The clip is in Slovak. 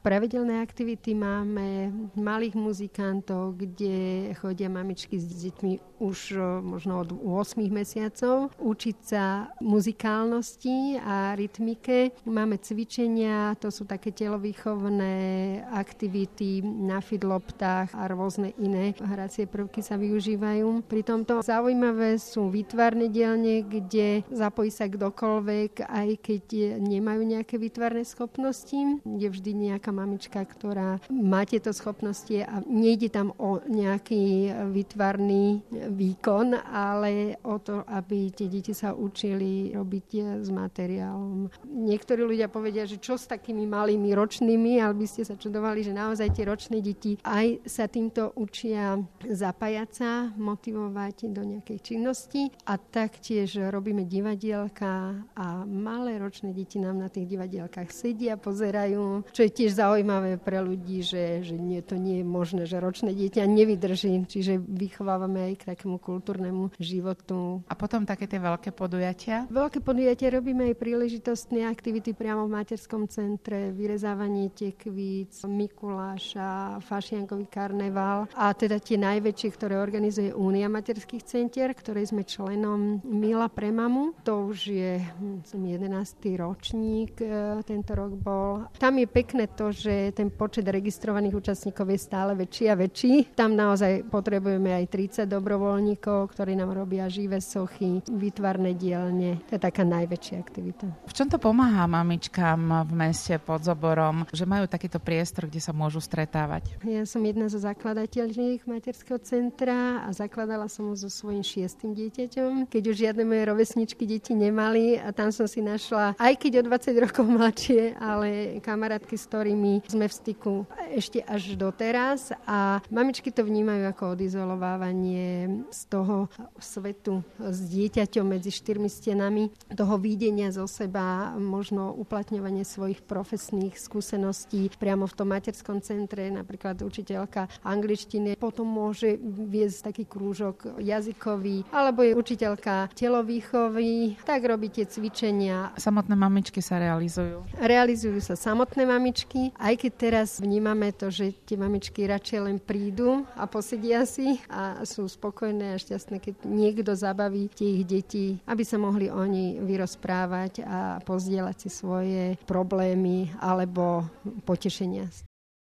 pravidelné aktivity máme malých muzikantov, kde chodia mamičky s deťmi už možno od 8 mesiacov učiť sa muzikálnosti a rytmike. Máme cvičenia, to sú také telovýchovné aktivity na fidloptách a rôzne iné hracie prvky sa využívajú. Pri tomto zaujímavé sú výtvarné dielne, kde zapojí sa kdokoľvek, aj keď nemajú nejaké výtvarné schopnosti. Je vždy nejaká mamička, ktorá má tieto schopnosti a nejde tam o nejaký výtvarný výkon, ale o to, aby tie deti sa učili robiť s materiálom. Niektorí ľudia povedia, že čo s takými malými ročnými, ale by ste sa čudovali, že naozaj tie ročné deti aj sa týmto učia zapájať sa, motivovať do nejakej činnosti a taktiež robíme divadielka a malé ročné deti nám na tých divadielkách sedia, pozerajú, čo je tiež zaujímavé pre ľudí, že to nie je možné, že ročné dieťa nevydrží, čiže vychovávame aj k takému kultúrnemu životu. A potom také tie veľké podujatia? Veľké podujatia robíme aj príležitostné aktivity priamo v materskom centre, vyrezávanie tekvíc, Mikuláša, Fašiankový karneval a teda tie najväčšie, ktoré organizuje Únia materských centier, ktorej sme členom Mila pre mamu. To už je 11. ročník, tento rok bol. Tam je pekné to, že ten počet registrovaných účastníkov je stále väčší a väčší. Tam naozaj potrebujeme aj 30 dobrovoľníkov, ktorí nám robia živé sochy, výtvarné dielne. To je taká najväčšia aktivita. V čom to pomáha mamičkám v meste pod Zoborom, že majú takýto priestor, kde sa môžu stretávať? Ja som jedna zo zakladateľných materského centra a zakladala som ho so svojím 6. dieťaťom, keď už žiadne moje rovesničky deti nemali a tam som si našla, aj keď o 20 rokov mladšie, ale kamarátky, s ktorými sme v styku ešte až doteraz a mamičky to vnímajú ako odizolovávanie z toho svetu s dieťaťom medzi 4 stenami, toho videnia zo seba, možno uplatňovanie svojich profesných skúseností priamo v tom materskom centre, napríklad učiteľka angličtiny potom môže viesť taký krúžok jazykový, alebo je učiteľka telovýchovy, tak robí tie cvičenia. Samotné mamičky sa realizujú? Realizujú sa samotné mamičky, aj keď teraz vnímame to, že tie mamičky radšej len prídu a posedia si a sú spokojné a šťastné, keď niekto zabaví tie ich deti, aby sa mohli oni vyrozprávať a pozdieľať si svoje problémy alebo potešenia.